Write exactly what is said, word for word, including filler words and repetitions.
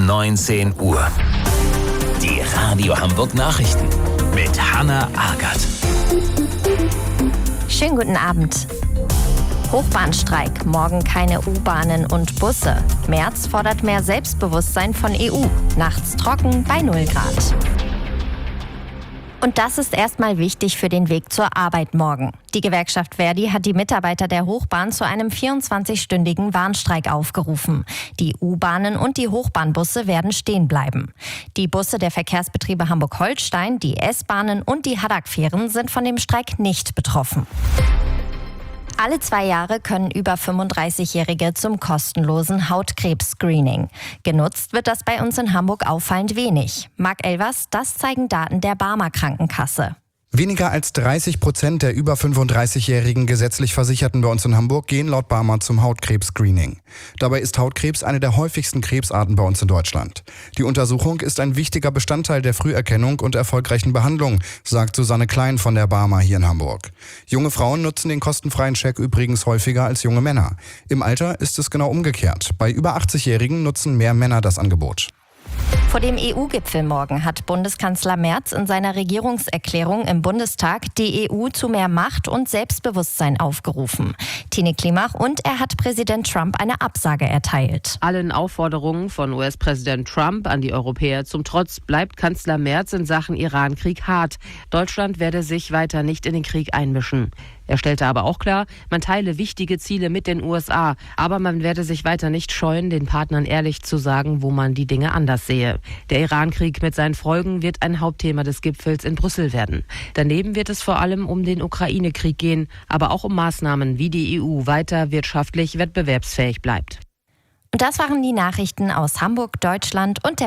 neunzehn Uhr. Die Radio Hamburg Nachrichten mit Hanna Agert. Schönen guten Abend. Hochbahnstreik, morgen keine U-Bahnen und Busse. Merz fordert mehr Selbstbewusstsein von E U. Nachts trocken bei null Grad. Und das ist erstmal wichtig für den Weg zur Arbeit morgen. Die Gewerkschaft Verdi hat die Mitarbeiter der Hochbahn zu einem vierundzwanzig-stündigen Warnstreik aufgerufen. Die U-Bahnen und die Hochbahnbusse werden stehen bleiben. Die Busse der Verkehrsbetriebe Hamburg-Holstein, die S-Bahnen und die Haddock-Fähren sind von dem Streik nicht betroffen. Alle zwei Jahre können über fünfunddreißigjährige zum kostenlosen Hautkrebs-Screening. Genutzt wird das bei uns in Hamburg auffallend wenig. Marc Elvers, das zeigen Daten der Barmer Krankenkasse. Weniger als dreißig Prozent der über fünfunddreißigjährigen gesetzlich Versicherten bei uns in Hamburg gehen laut Barmer zum Hautkrebs-Screening. Dabei ist Hautkrebs eine der häufigsten Krebsarten bei uns in Deutschland. Die Untersuchung ist ein wichtiger Bestandteil der Früherkennung und erfolgreichen Behandlung, sagt Susanne Klein von der Barmer hier in Hamburg. Junge Frauen nutzen den kostenfreien Check übrigens häufiger als junge Männer. Im Alter ist es genau umgekehrt. Bei über achtzigjährigen nutzen mehr Männer das Angebot. Vor dem E U-Gipfel morgen hat Bundeskanzler Merz in seiner Regierungserklärung im Bundestag die E U zu mehr Macht und Selbstbewusstsein aufgerufen. Tine Klimach, und er hat Präsident Trump eine Absage erteilt. Allen Aufforderungen von U S-Präsident Trump an die Europäer zum Trotz bleibt Kanzler Merz in Sachen Iran-Krieg hart. Deutschland werde sich weiter nicht in den Krieg einmischen. Er stellte aber auch klar, man teile wichtige Ziele mit den U S A, aber man werde sich weiter nicht scheuen, den Partnern ehrlich zu sagen, wo man die Dinge anders sehe. Der Iran-Krieg mit seinen Folgen wird ein Hauptthema des Gipfels in Brüssel werden. Daneben wird es vor allem um den Ukraine-Krieg gehen, aber auch um Maßnahmen, wie die E U weiter wirtschaftlich wettbewerbsfähig bleibt. Und das waren die Nachrichten aus Hamburg, Deutschland und der